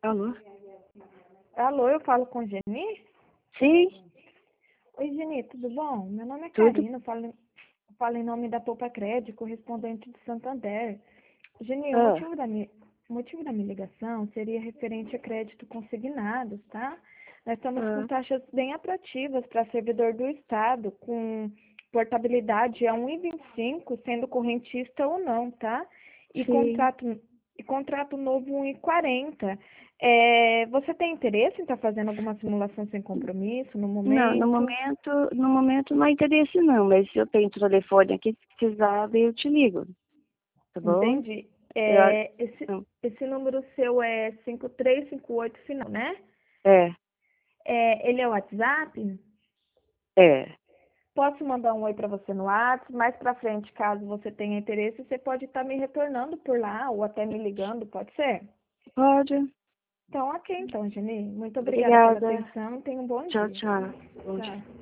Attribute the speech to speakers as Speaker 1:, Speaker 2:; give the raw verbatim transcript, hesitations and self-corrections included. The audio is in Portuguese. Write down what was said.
Speaker 1: Alô?
Speaker 2: Alô, eu falo com Geni?
Speaker 1: Sim,
Speaker 2: Oi, Geni, tudo bom? Meu nome é
Speaker 1: tudo.
Speaker 2: Karina, eu falo, eu falo em nome da Poupa Crédito, correspondente de Santander. Geni, o
Speaker 1: Ah,
Speaker 2: motivo da minha, o motivo da minha ligação seria referente a crédito consignados, tá? Nós estamos com
Speaker 1: ah,
Speaker 2: taxas bem atrativas para servidor do Estado, com portabilidade a um e vinte e cinco, sendo correntista ou não, tá? E
Speaker 1: sim.
Speaker 2: contrato, e contrato novo um e quarenta. É, você tem interesse em estar fazendo alguma simulação sem compromisso no
Speaker 1: Não, no
Speaker 2: momento?
Speaker 1: momento, no momento não há interesse não, mas se eu tenho o telefone aqui, se precisar, eu te ligo, tá bom?
Speaker 2: Entendi.
Speaker 1: Eu,
Speaker 2: É, esse,
Speaker 1: não,
Speaker 2: esse número seu é cinco três cinco oito final, né?
Speaker 1: é,
Speaker 2: É, ele é o WhatsApp?
Speaker 1: é,
Speaker 2: Posso mandar um oi para você no WhatsApp? Mais para frente, caso você tenha interesse, você pode estar me retornando por lá ou até me ligando, pode ser?
Speaker 1: pode.
Speaker 2: Então, ok, então, Geni. Muito obrigada pela
Speaker 1: Obrigada.
Speaker 2: atenção. Tenha um bom
Speaker 1: Tchau,
Speaker 2: dia.
Speaker 1: tchau. Bom dia.
Speaker 2: Tchau.